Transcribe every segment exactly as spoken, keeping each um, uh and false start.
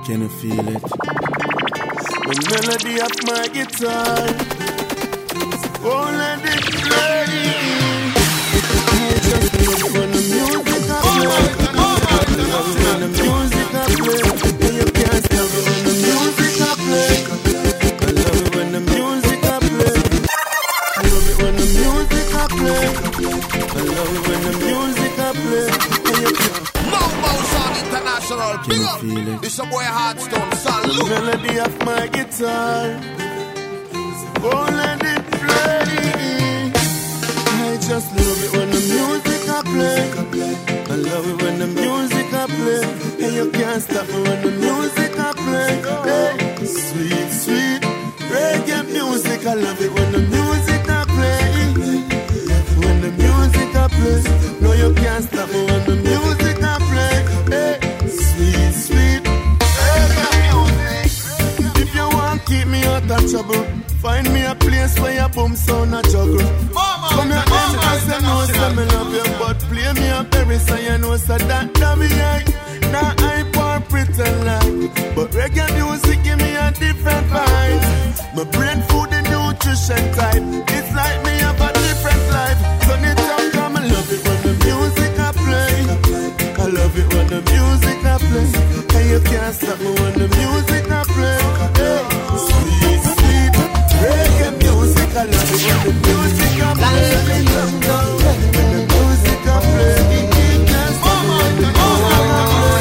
Can you feel it? The melody of my guitar, oh let it play. I just love when the music I play. I love when the music I play. And you can't stop it when the music I play. I love it when the music I play. I love it when the music I play. I love it when the music I play. And you can't. International, can you feel it? It's a boy Heartstone, salute. The melody of my guitar, oh let it play. I just love it when the music I play. I love it when the music I play. And you can't stop me when the music I play. Hey, sweet, sweet reggae music. I love it when the music I play. When the music I play. No, you can't stop me when the music I play. Hey, sweet, sweet reggae music. If you want keep me out of trouble, find me a place where your boom sound a juggle. Come here and cause you know say me love you, but play me a berry so you know so that that me I. Now I pour pretend like, but reggae music give me a different vibe. My brain food and nutrition type, it's like me have a different life. Turn it up, come I love it when the music I play. I love it when the music I play. And you can't stop me when the music I play. Hey, sweet, sweet reggae music. I love it when the music I play. When the music I play. You can't stop me when the music I play.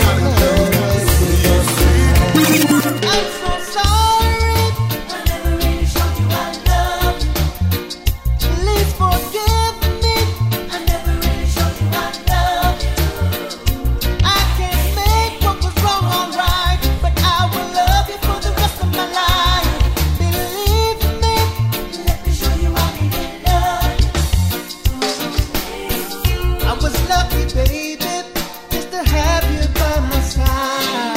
I'm so sorry, I never really showed you I love you. Please forgive me, I never really showed you I love you. I can't make what was wrong alright, but I will love you for the rest of my life. Believe me, let me show you I really love you. I was lucky, baby, just to have you by my side.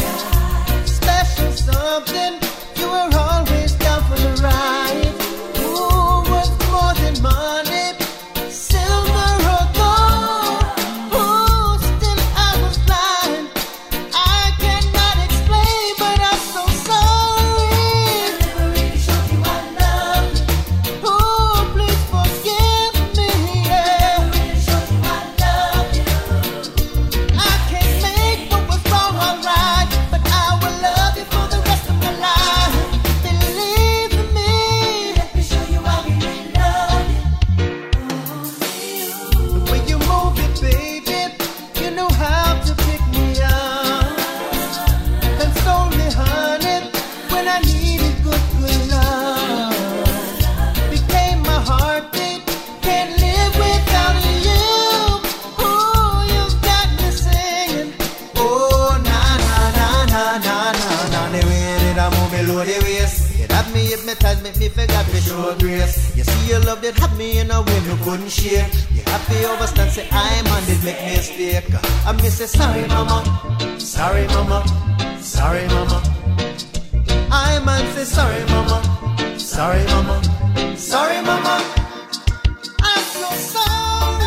Something, you were always down for the ride. Ooh, worth more than money, silver or gold. Ooh, still I was blind. I cannot explain, but I'm so sorry. I never really showed you I love you. Ooh, please forgive me. Yeah. I never really showed you I love you. I can't make what was wrong alright, but I will love you for the rest of my life. Believe me, let me show you I really love you. The way you move it, baby, you know how to pick me up. Console me, honey, when I needed good, good love. Became my heartbeat, can't live without you. Ooh, you got me singing. Oh, na na na na na na na. The way that I move below the waist, it had me hypnotized, make me forget to show grace. You see your love that had me in a way you couldn't share. You happy overstand, say I'm on it, make mistake. I miss say sorry mama, sorry mama, sorry mama. I man say sorry mama, sorry mama, sorry mama. I'm so sorry.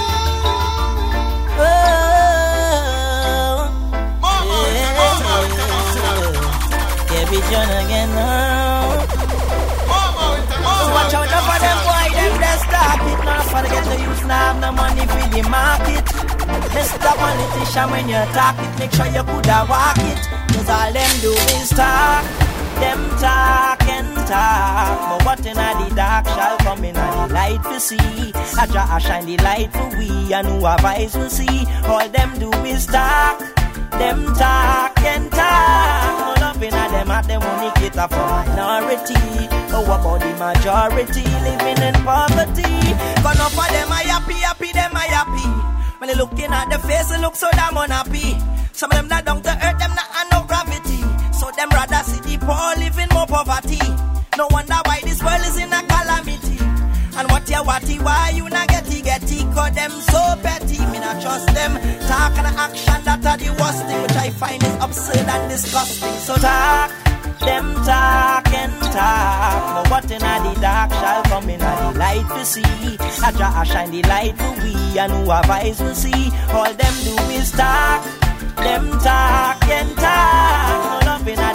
Yeah, we done again now. So watch out for them boy, them they stop it. Now forget to use now have no money for the market. Mister Politician, when you talk it, make sure you coulda walk it. Cause all them do is talk. Them talk and talk, but what in the dark shall come in the light to see. I try to shine the light for we, and who have eyes will see. All them do is talk. Them talk and talk. No loving at them at them only cater for minority. Oh, about the majority living in poverty? Cause enough of them are happy, happy, them are happy. When they looking at the face, they look so damn unhappy. Some of them not down to earth, them not have no gravity. So them rather see the poor living more poverty. No wonder why this world is in a calamity. And what you watty, why you not getty getty? Cause them so petty, me not trust them. Talk and action, that are the worst thing, which I find is absurd and disgusting. So talk, them talk and talk. But what in the dark shall come in the light to see. I try to shine the light for we, and who have eyes will see. All them do is talk, them talk and talk. No loving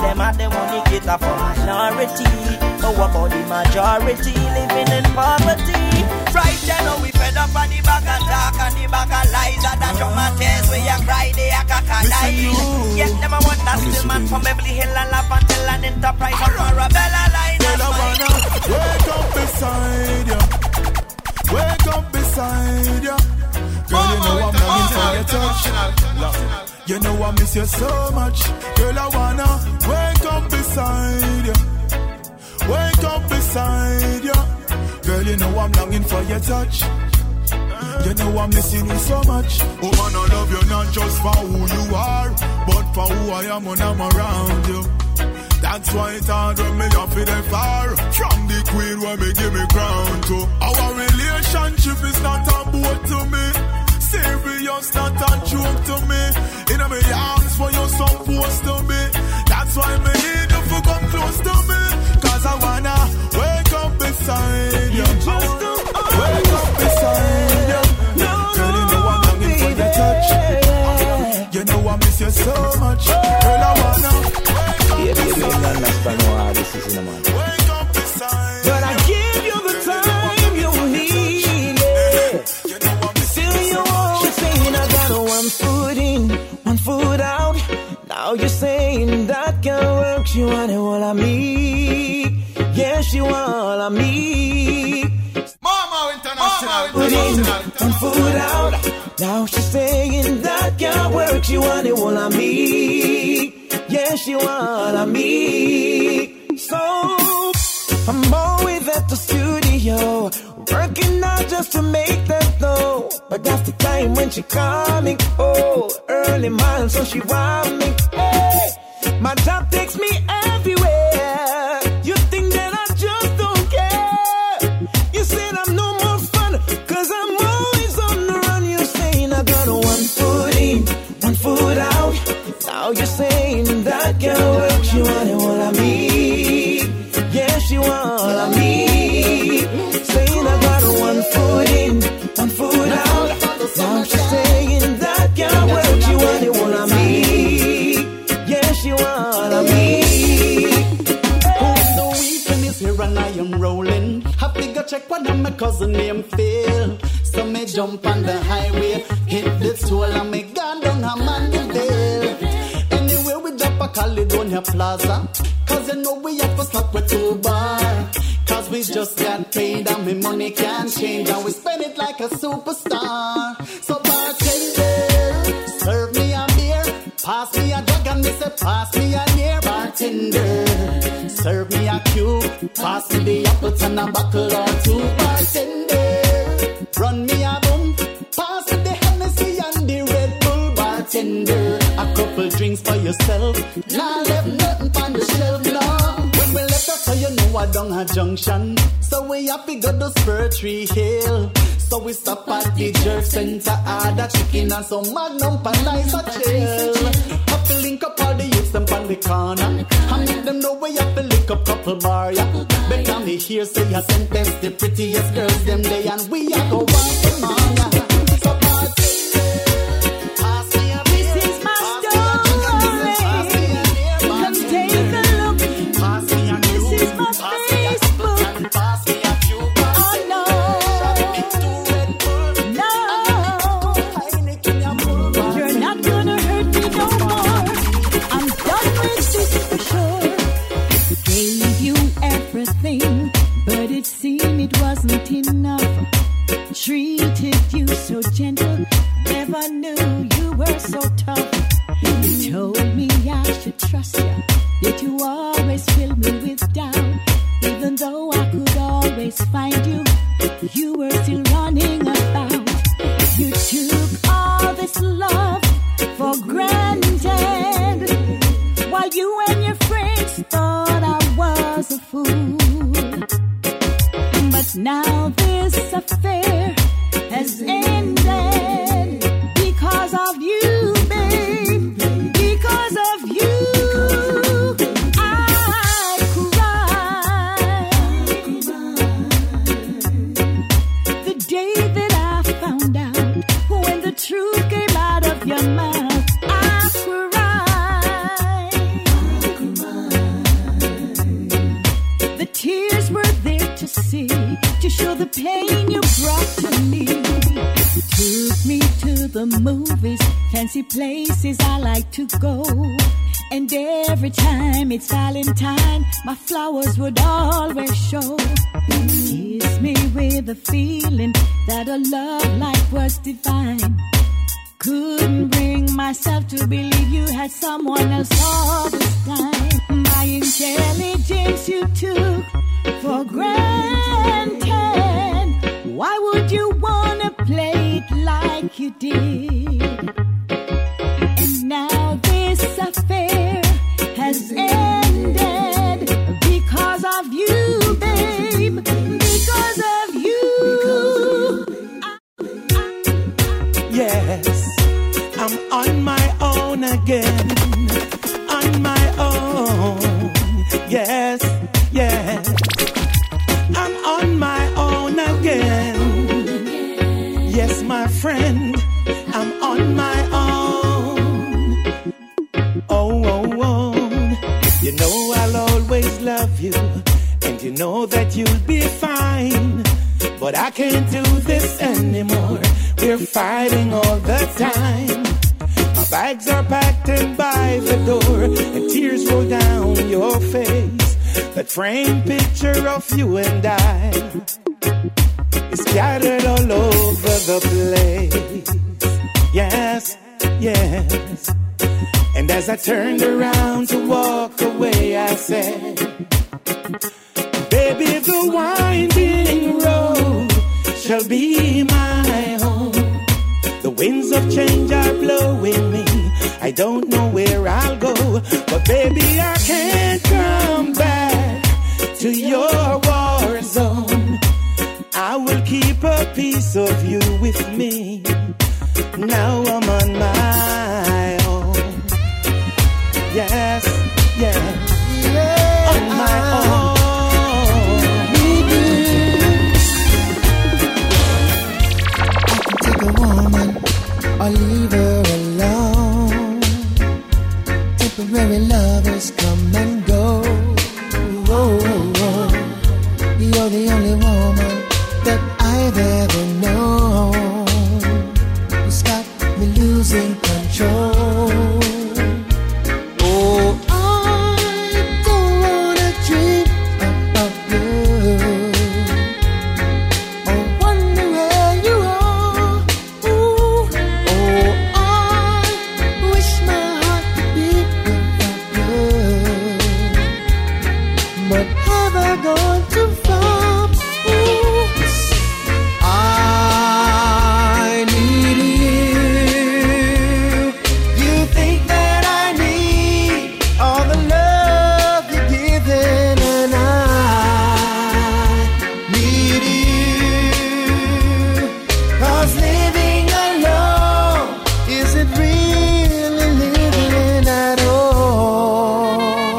are for minority. But what about the majority living in poverty? Right now we fed up on the back of talk and the back of lies. And that your man tears where you cry, they are crocodile. Yet them I want that still man from Beverly Hill and Lavantel and Enterprise or Arabella line. Girl, I wanna wake up beside you. Wake up beside you. Girl, you know I'm longing for your touch. You know I miss you so much. Girl, I wanna wake up beside you. Wake up beside you. Girl, you know I'm longing for your touch. You know I'm missing you so much. Oh man, I love you not just for who you are, but for who I am when I'm around you. That's why it's hard when me off it far from the queen where me give me crown to. Our relationship is not a boat to me. Serious, not a joke to me. In a me arms for you supposed to be. That's why me need you to come close to me. Cause I wanna wake up beside you. Wake up beside you. Girl, you know I'm longing for your touch. You know I miss you so much. Girl, I wanna wake up yeah, beside you. You don't understand how this is in the man. Wake up beside you. But I give you the time you need. Yeah. You know I'm still you always saying I got one foot in, one foot out. Now you're saying that can't work. She want it all of me. Yeah, she want all of me. Mama International. Put in, one foot out. Now she's saying that can't work. She want it all of me. Yeah, she want all of me. So I'm always at the studio, working out just to make that know. But that's the time when she coming. Oh, early morning, so she want me. Hey, my job takes me everywhere. You think that I just don't care? You said I'm no more fun, cause I'm always on the run. You're saying I got one foot in, one foot out. Now you're saying that can't work. She want it all of me. Yeah, she want all of me. Saying I got one foot in, one foot out. Now she's saying that can't work. She want it all of me. Yeah, she want all of me. The weekend is here and I am rolling. Happy go check one of my cousin named Phil. So me jump on the highway, hit the toll and me gone down a Mandeville. Anyway, we drop a Caledonia Plaza, cause you know we have to stop with two bar. Cause we just got paid and me money can't change, and we spend it like a superstar. So bartender, serve me a beer, pass me a drug and me say pass me a near. Bartender, serve me a cube, pass me the apple and a buckle or two. Bartender, run me a boom, pass me the Hennessy and the Red Bull. Bartender, a couple drinks for yourself, nah left nothing on the shelf, no. When we left us, so you know I done a junction, so we happy go to Spur Tree Hill. So we stop at the Jerk Center, order chicken and some Magnum pan nice a chill. Have to link up all the youths them on the corner, and make them know we have to link up couple bar, yeah. Better me here say you sentence the prettiest girls them day, and we are go want them on, yeah. So party, pass me a beer, This is my pass story. me a beer, Come take a look. pass me a cube, This is my pass me a Facebook. and pass me a cube, Oh no, two Red Bull, no, Heineken and full bar. you're not gonna hurt me no more. I'm done with this for sure. Gave you everything, but it seemed it wasn't enough. Treated you so gentle, never knew you were so tough. You told me I should trust you, yet you always filled me with doubt. Even though I could always find you, you were still running about. You took all this love for granted, while you and your friends thought I was a fool. But now this affair has ended because of you, babe. Because of you, I cried. The day that I found out, when the truth came out of your mouth, I cried. to me. Took me to the movies, fancy places I like to go. And every time it's Valentine, my flowers would always show. Kiss me with a feeling that a love life was divine. Couldn't bring myself to believe you had someone else all this time. My intelligence you took for granted. Why would you wanna play it like you did? And now this affair has ended because of you, babe. Because of you. Yes, I'm on my own again. On my own. Yes, yes. I'm on my own again. Yes, my friend, I'm on my own. Oh, oh, oh. You know I'll always love you, and you know that you'll be fine. But I can't do this anymore. We're fighting all the time. My bags are packed and by the door, and tears roll down your face. That framed picture of you and I is scattered all over the place. Yes, yes. And as I turned around to walk away, I said, baby, the winding road shall be my home. The winds of change are blowing me. I don't know where I'll go, but baby, I can't come back to your war zone. I will keep a piece of you with me. Now I'm on my own. Yes, yes, yeah, on my own. Or leave her alone. Temporary lovers come and go. Oh, oh, oh. You're the only woman that I've ever known who's got me losing control. Oh, I don't wanna dream about you. Oh, wonder where you are. Gone too far. Ooh. I need you. You think that I need all the love you're giving, and I need you. 'Cause living alone isn't really living at all.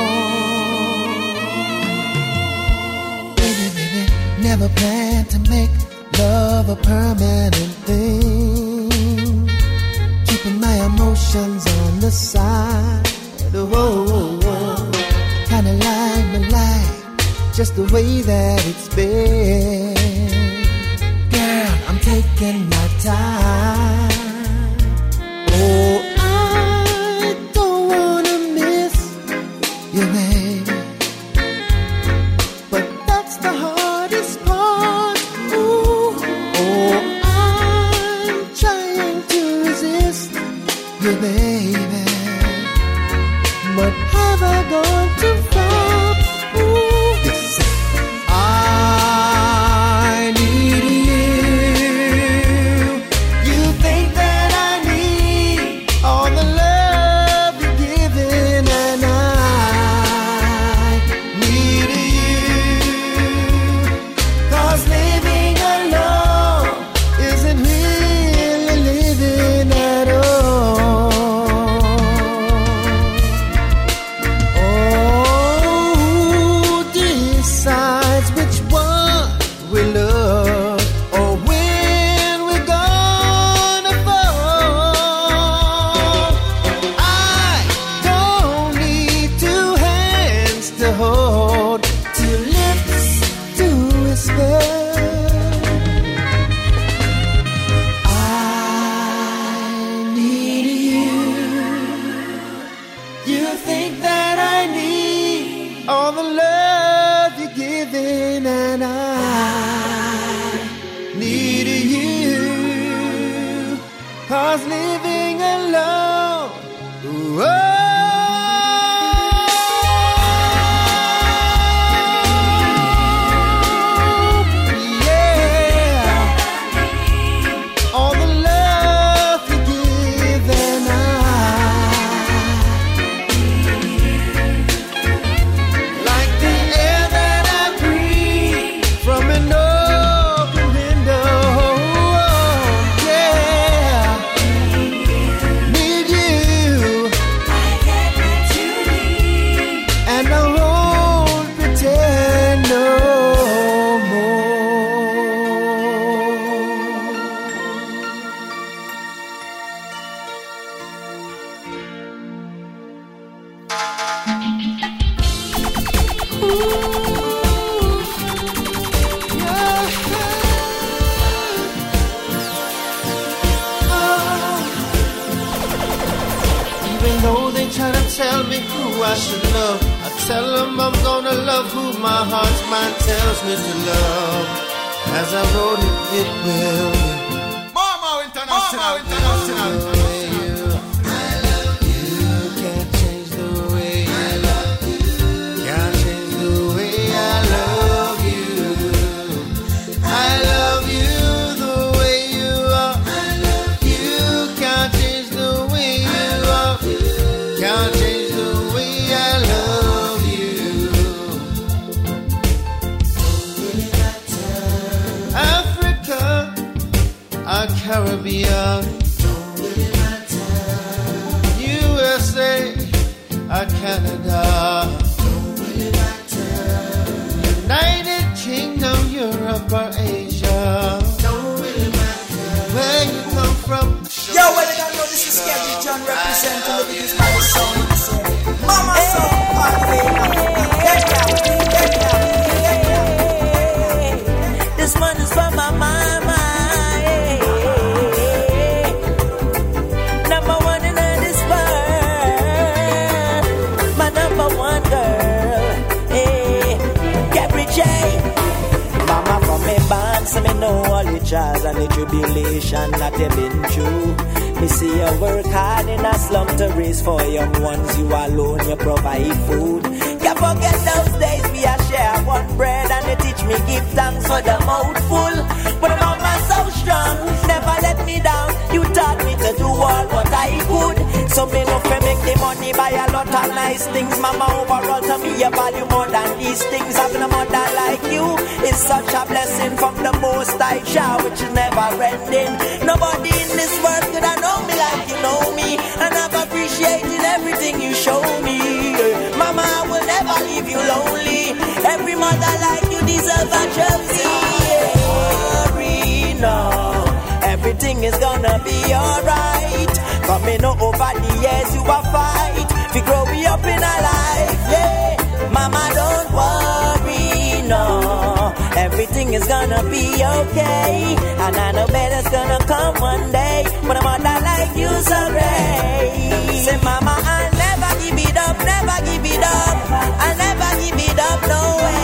Never planned to make love a permanent thing. Keeping my emotions on the side. Oh, oh, oh. Kinda like my life, just the way that it's been. Girl, I'm taking my time. Oh, I don't wanna miss you, baby. But that's the hardest part. Ooh, oh, I'm trying to resist you, baby. But have I gone too far? Ooh, yes. I need you. You think was living alone. Whoa. I should love. I tell them I'm gonna love who my heart's mind tells me to love. As I wrote it, it will. Mama International, Mama International. I love you. Can't change the way I love you. Can't change the way I love you. I love you the way you are. I love you. Can't change the way you are. Can't change. Caribbean, don't really matter. U S A, or Canada, don't really matter. United Kingdom, Europe, or Asia, don't really matter. Where you come from? Yo, well, I don't know this is Scary John representing the biggest by the song. Mama song, party. Get down, get down, get down. This one is for my mama. So me know all the trials and the tribulation that you've been through. Me see you work hard in a slum to raise for young ones. You alone, you provide food. Can't forget those days we a share one bread and they teach me give thanks for the mouthful. But mama so strong, never let me down. You taught me to do all what I could. So me no fi make the money buy a lot of nice things. Mama overall to me you value more than these things. Having a mother like you is such a blessing from the Most I Jah, which is never ending. Nobody in this world could have known me like you know me, and I've appreciated everything you show me. Mama, I will never leave you lonely. Every mother like you deserves a trophy. Worry no, everything is gonna be alright. Coming over the years you a fight. We grow me up in a life, yeah. Mama, don't worry no, everything is gonna be okay. And I know better's gonna come one day. But a mother like you so great. Say mama, I'll never give it up, never give it up. I'll never give it up, no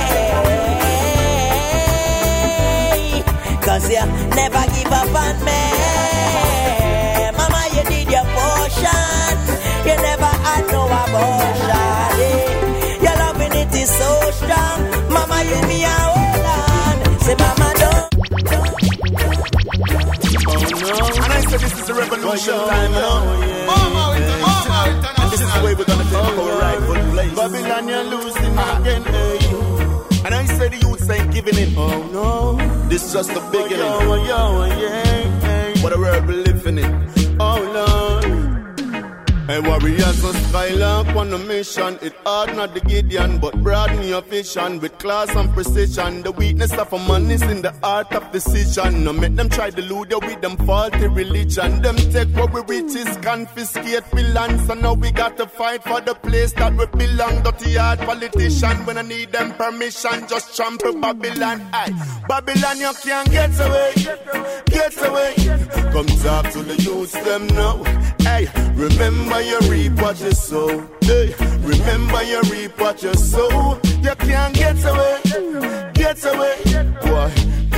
way. Cause you never give up on me. Mama, you did your portion. You never had no abortion, yeah. Your loving it is so strong. Mama, you me a hold on. Say mama, don't, don't, don't. Oh no. And I said this is a revolution oh, time, you know. Oh, yeah. Mama, yeah. Mama, Mama, and this is the way we're gonna take oh, our rightful place. Babylon, you're losing again, hey. And I say the youths ain't giving in. Oh no. This is just the beginning. Oh, yo, yo, yeah, hey. What a world we living in. Oh Lord. Hey, warriors on Skylark on a mission. It hard not the Gideon, but broaden your vision with class and precision. The weakness of a man is in the art of decision. No make them try to lure you with them faulty religion. Them take what we riches, confiscate we land. So now we got to fight for the place that we belong. Dirty hard politician, when I need them permission, just trample Babylon. Aye, Babylon you can't get away, get away. Come talk to the youths them now. Hey, remember you reap what you sow. Hey, remember you reap what you sow. You can't get away, get away. Boy,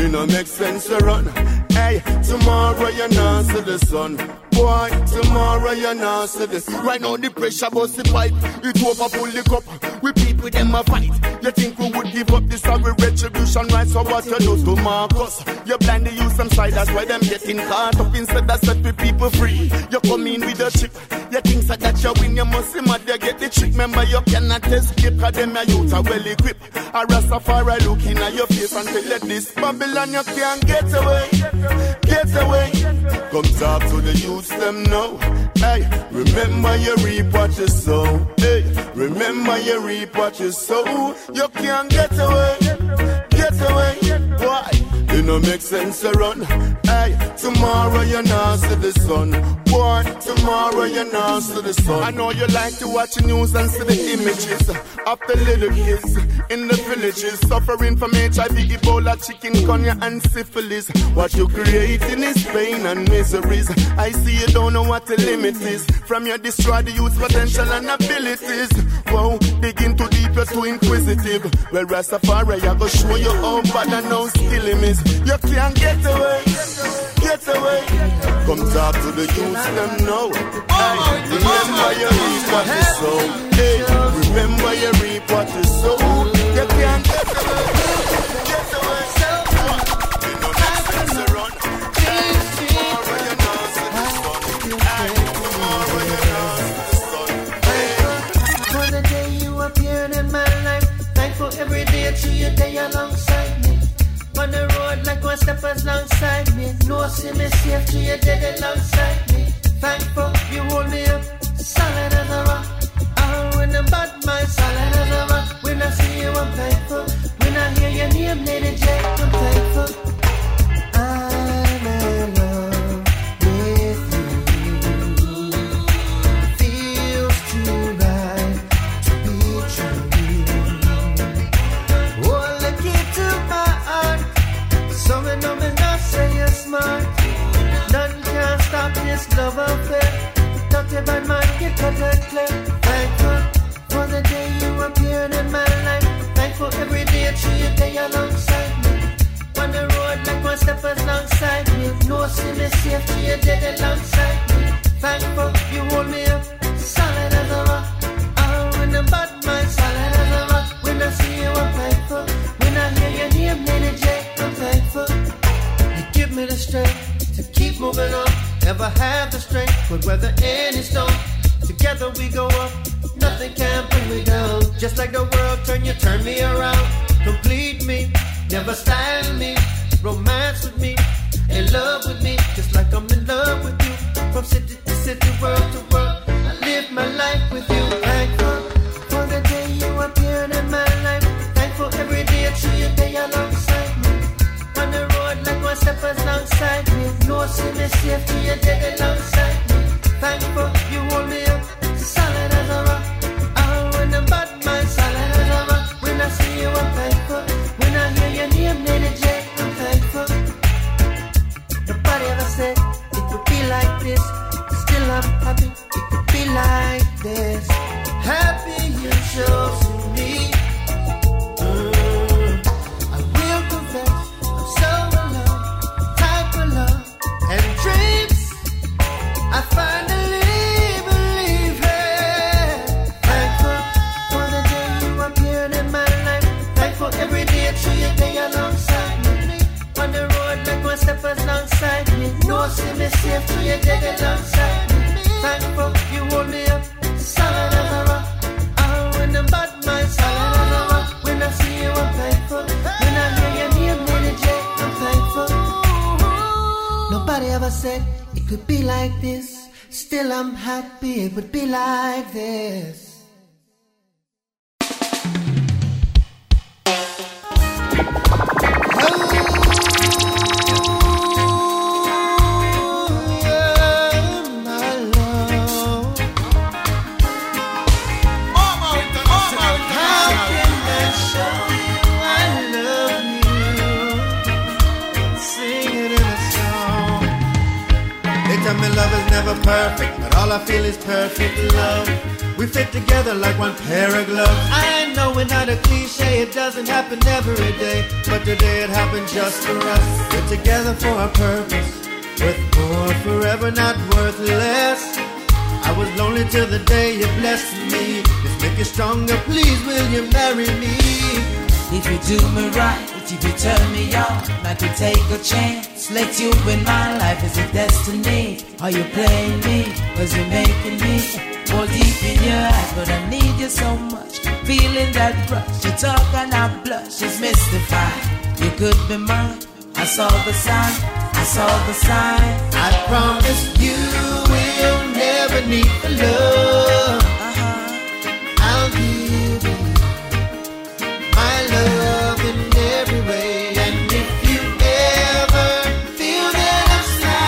it no make sense to run. Hey, tomorrow you're not see the sun. Boy, tomorrow you're not see the sun. Right now the pressure bust the pipe. It over pull the cup. We people them a fight. You think we would give up this sorry retribution right? So what you do to Marcus? You blind the use some side, that's why them getting caught up. Instead of set the people free. You come in with a chip. You think so that you win, you must see mad, you get the trick. Remember you cannot escape, cause them your youth are well equipped. A Rastafari looking at your face and tell you this Babylon you can't get away, get away. Come talk to the youths them now. Hey, remember you reap what you sow. Hey, remember you reap what you sow. You can't get away, get away. Why? It no make sense to run. Hey, tomorrow you're not see the sun. Boy, tomorrow you're not see the sun. I know you like to watch the news and see the images of the little kids in the villages suffering from H I V, Ebola, chikungunya and syphilis. What you creating is pain and miseries. I see you don't know what the limit is. From your destroy the youth's potential and abilities. Whoa, digging too deep, you're too inquisitive. Well, Rastafari, I go show you how bad and how still him is. You can't get away, get away. Come talk to the youths, them know. Hey, remember you reap what you sow. Hey, remember you reap what you sow. You can't get away, get away. You know that's sense to run. Hey, tomorrow you know see the sun. Hey, tomorrow you know see the sun. For the day you appeared in my life, thankful every day to your day alongside me. On the road like one steppers alongside me. No see me safe to your dead alongside me. Thankful you hold me up, solid as a rock. Oh, when the bad mind solid as a rock. When I see you I'm thankful. When I hear your name, Lady J, I'm thankful. I'm in love with you. Feels too right to be true. Oh, look into my heart. So me know me not say you're smart. None can stop this love affair. Dirty bad man get cut and clear. Thankful for the day you appeared in my life. Thankful every day to your day alongside me. On the road like one steppers alongside me. No see me safe to your dead alongside me. Thankful you hold me up, solid as a rock. Oh, when the bad man solid as a rock. When I see you I'm thankful. When I hear your name, Lady J, I'm thankful. You give me the strength to keep moving on. Never have the strength, but weather any storm. Together we go up, nothing can bring me down. Just like the world turn, you turn me around. Complete me, never style me. Romance with me, in love with me. Just like I'm in love with you. From city to city, world to world, I live my life with you. Thankful for the day you appeared in my life. Thankful every day to your day alongside me. On the road like one steppers alongside me. No see me safe to your dead alongside me. Thankful you hold me up, solid as a rock. Oh, when the bad mind solid as a rock. When I see you I'm thankful. When I hear your name, Lady J, I'm thankful. Nobody ever said it would be like this. Still I'm happy it could be like this. Happy you chose me. I finally believe it. Thankful for the day you appeared in my life. Thankful every day to your day alongside me. On the road like one steppers alongside me. No see me safe to your day alongside me. Thankful you hold me up, solid as a rock. Oh, when the bad mind solid as a rock. When I see you I'm thankful. When I hear your name, Lady J, I'm thankful. Nobody ever said it could be like this. Still I'm happy it would be like this. My love is never perfect, but all I feel is perfect love. We fit together like one pair of gloves. I know we're not a cliche, it doesn't happen every day, but today it happened just for us. We're together for a purpose, worth more forever, not worth less. I was lonely till the day you blessed me. Let's make it stronger, please, will you marry me? If you do me right, if you turn me on, I could take a chance. Let you in my life, is it destiny? Are you playing me? Cause you're making me fall deep in your eyes. But I need you so much, feeling that rush. You talk and I blush, it's mystified. You could be mine, I saw the sign, I saw the sign. I promise you will never need for love. uh-huh. I'll give you my love in every way. And if you ever feel that I'm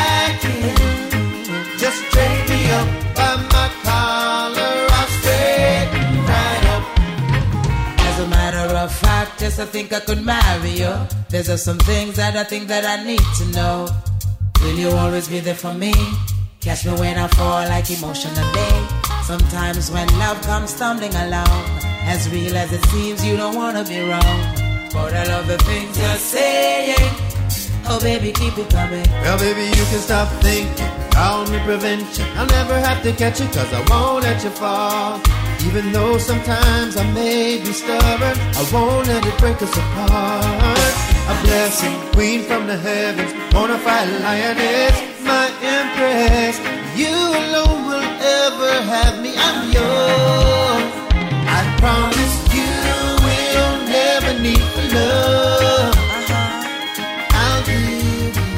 slacking, just straighten me up by my collar, I'll straighten right up. As a matter of fact, yes, I think I could marry you. There's just some things that I think that I need to know. Will you always be there for me? Catch me when I fall like emotionally. Sometimes when love comes stumbling along, as real as it seems, you don't wanna be wrong. But I love the things you're saying. Oh baby, keep it coming. Well baby, you can stop thinking, call me prevention. I'll never have to catch you, cause I won't let you fall. Even though sometimes I may be stubborn, I won't let it break us apart. A blessing, queen from the heavens, bonafide lioness, my empress. You alone will ever have me, I'm yours. I promise you will never need for love. uh-huh. I'll give you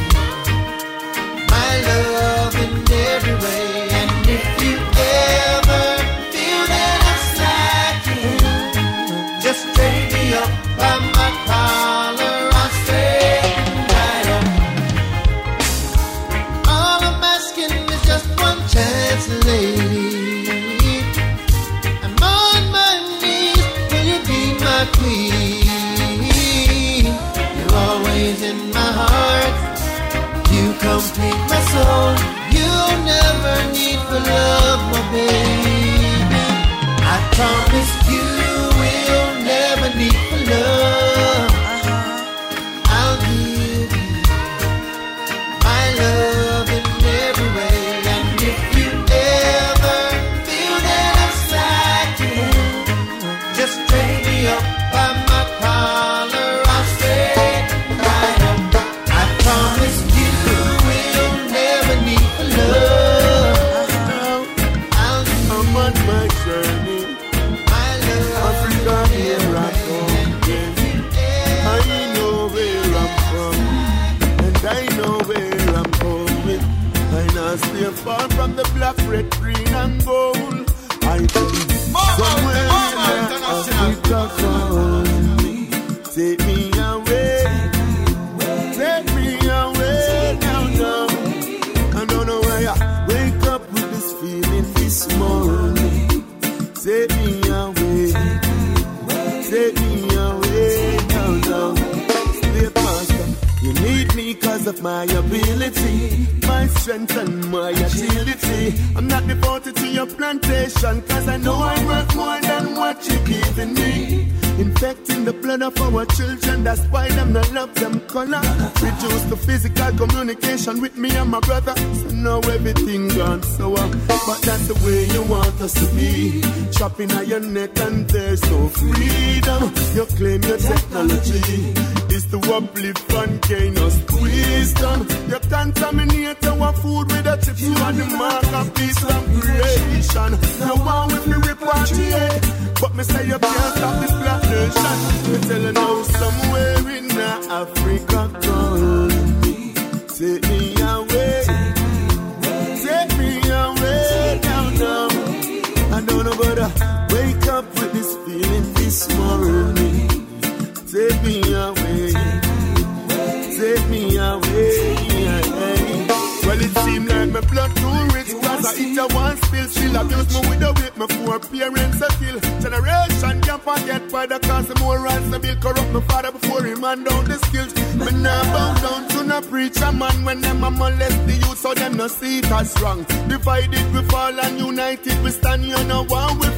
my love in every way. And if you ever feel that I'm slacking, just straighten me up by my collar. Lady, I'm on my knees, will you be my queen? You're always in my heart, you complete my soul. You'll never need for love, my baby. I promise you will never need for love. uh-huh. I'll give you my love in every way. And if you up by my collar, I'll straighten right up. I promise you will never need for love. uh-huh. I'll I'm on my journey, my love. Africa, here I come again. I know where I'm from, and I know where I'm going. I now stay far from the black, red, green, and gold. I think somewhere in Africa calling me. Take me away, take me away now, now. I don't know why I wake up with this feeling this morning. Take me away, take me away now, now. Dear Pastor, you need me cause of my ability, my strength and my agility. I'm not devoted to your plantation, cause I know I worth more than what you're giving me. Infecting the blood of our children, that's why them not love them color. Reduce the physical communication with me and my brother, so now everything gone sour. But that's the way you want us to be, chopping on your neck and there's no freedom. You claim your technology is to uplift and gain us wisdom. You contaminate our food with the chips, you are the mark of peace and creation. No one with me repatriate, but me say you can't stop this black nation. Me tell you now somewhere in Africa calling me. Take me away, take me away now, now. I don't know but I wake up with this feeling this morning. Take me away, take me away. Well, it seems like my blood too rich, cause I eat a one spill. She'll abuse me with the weight, my four parents are kill. Generation can't forget why the cause the morals to build corrupt my father before him hand down the skills. Me now bow down to no preacher man when them a molest the youth, so them no see it as wrong. Divided we fall and united we stand, you know one we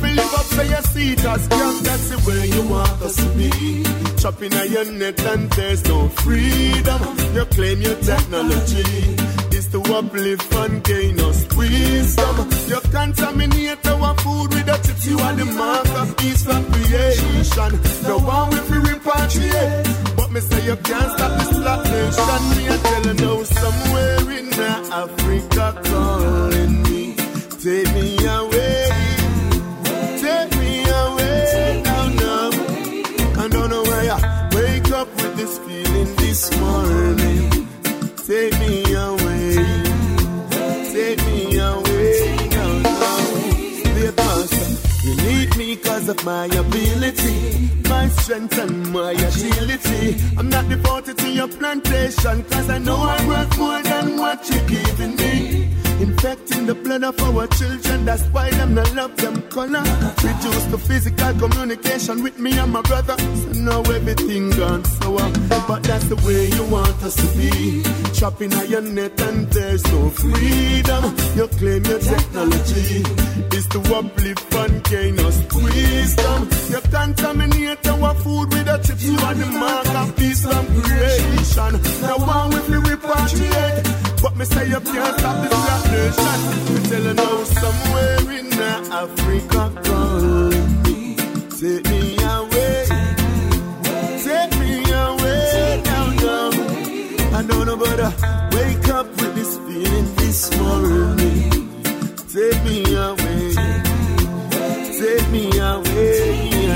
feet as young, that's the way you want us to be. Chopping on your net and there's no freedom. You claim your technology is to uplift and gain us wisdom. You contaminate our food with the tips. You are the mark of peace from creation. The one with we repatriate. But me say you can't stop this black nation. Me I tell you now, somewhere in Africa calling me. Take me away. Take me away now, now. I don't know why I wake up with this feeling this morning. Take me away. Take me away now, now. Dear Pastor, you need me cause of my ability, my strength and my agility. I'm not devoted to your plantation cause I know I work more than what you're giving me. Infecting the blood of our children, that's why them not love them color. Reduce the physical communication with me and my brother. So now everything gone sour. But that's the way you want us to be. Chopping on your net and there's no freedom. You claim your technology is to uplift and gain us wisdom. You contaminate our food with the chips. You are the mark of peace and creation. The one with me repatriate. But me say you can't stop this black nation. Me tell you now, somewhere in Africa calling me. Take me away. Take me away now, now. I don't know but I wake up with this feeling this morning. Take me away. Take me away.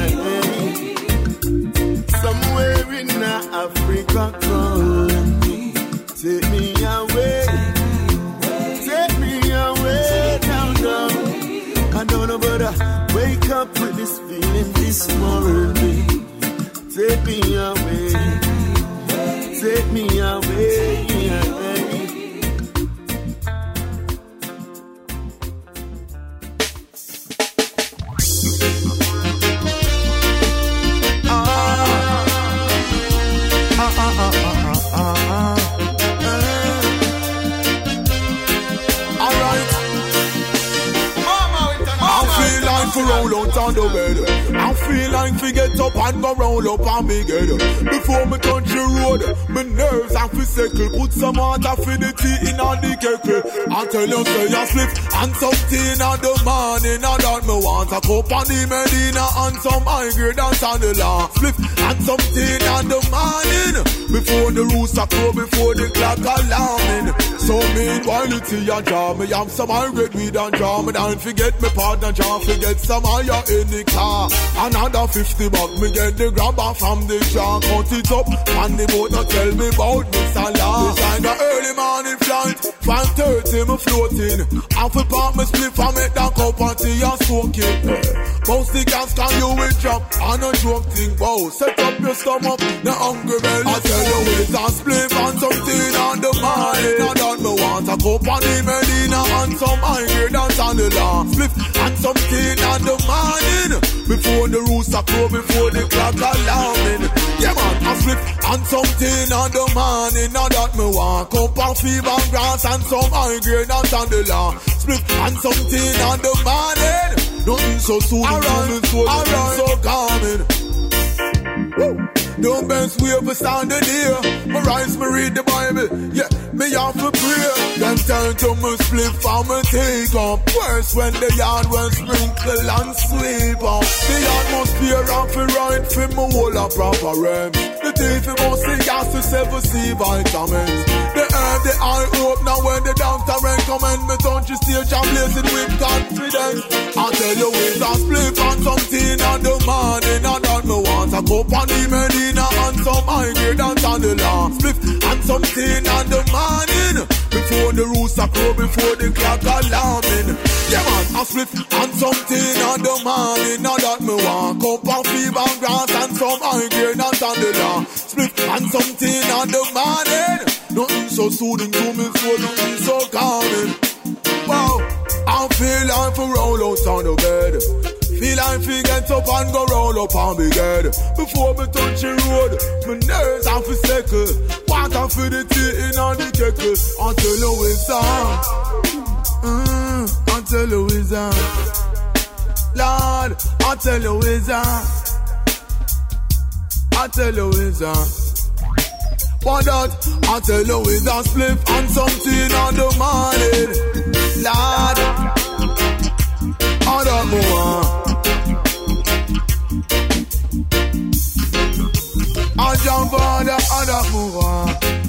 Somewhere in Africa calling me. Take me away, take me away now, now. I don't know but I wake up with this feeling this morning. Take me away, take me away. Roll out on the bed. I feel like we get up and go roll up on me get. Before me country road, my nerves have to circle. Put some water for the tea in on the kettle. I tell you say you slip and something on the morning. I don't me want a cup on the Medina and some high grade dance on the lawn. Slip and something on the morning. Before the rooster crow, before the clock alarming. So meanwhile the tea and jar, me have some high grade weed and jar. Me don't forget me partner jar, forget some of you in the car. Another fifty bucks, me get the grabber from the jar. Cut it up, and the boat not tell me about this alarm. This kind of early morning flight, five thirty me floating. Half a pop me split and make that cup and tea and soak it. Bounce the gas can you will drop, and a joke thing. Wow, set up your stomach, the hungry belly. I tell you it's a split and something on the morning. I don't me want a cup on the Medina and some high grade dance on the lawn. Split and something on the morning. Before the rooster crow, before the clock alarming. Yeah man, I slip and something on the morning. Now that me want cup of fever grass and some high grade dance on the lawn. Split and something on the morning. Nothing so soon, nothing so, nothing so calming. Woo. The best way for standing here. Me rise, me read the Bible. Yeah, me have to pray. Then turn to me split for me take up. Worse when the yard will sprinkle and sweep up. The atmosphere of the right for me whole a proper rem. The thief must see gas to seven C vitamins. The earth, the eye open when the doctor recommend me touch the stage and blazing with confidence. I tell you it's a split and something on the morning. I don't know what a cup on the Medina and some high grade dance on the lawn. Split and something on the morning. Before the rooster crow, before the clock alarming. Yeah man, I split and something on the morning. Now that me want cup of fever grass and some high grade dance on the lawn. Split and something on the morning. Nothing so soothing to me soul, nothing so calming. Wow, I feel like to roll out on the bed. Feel like we get up and go roll up on me head. Before me touch the road, my nerves have to settle. Water for the tea in on the kettle. Until the wizard, mm, until the wizard. Lord, Lord, I tell you is a, I tell you is a. What that? I tell you is a spliff and something on the morning. Lord, I don't move on. I jump on the other move on.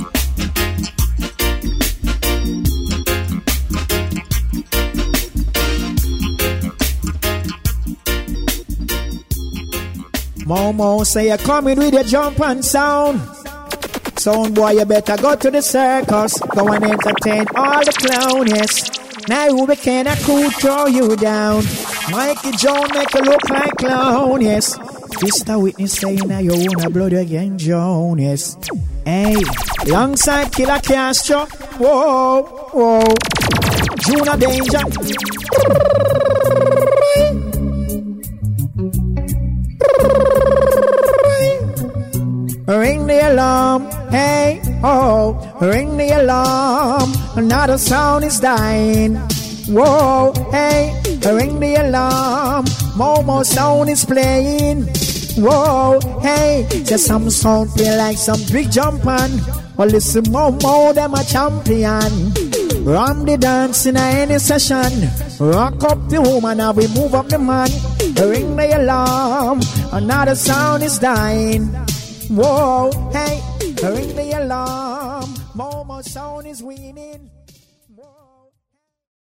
Momo say you're coming with your jump and sound. Sound boy, you better go to the circus. Go and entertain all the clown, yes. Now who can a crew throw you down? Mikey Jones make you look like clown, yes. Mister Witness saying now you wanna blood again, Jones, yes. Hey, alongside Killer Castro. Whoa, whoa. Juna Danger. Ring the alarm, hey, oh, ring the alarm, another sound is dying. Whoa, hey, ring the alarm, more, more sound is playing. Whoa, hey, just some sound play like some big jumpin'. Or listen, more, more, them a champion. Run the dance in any session. Rock up the woman and we move up the man. Ring the alarm, another sound is dying. Whoa, hey, ring the alarm, Momo sound is winning.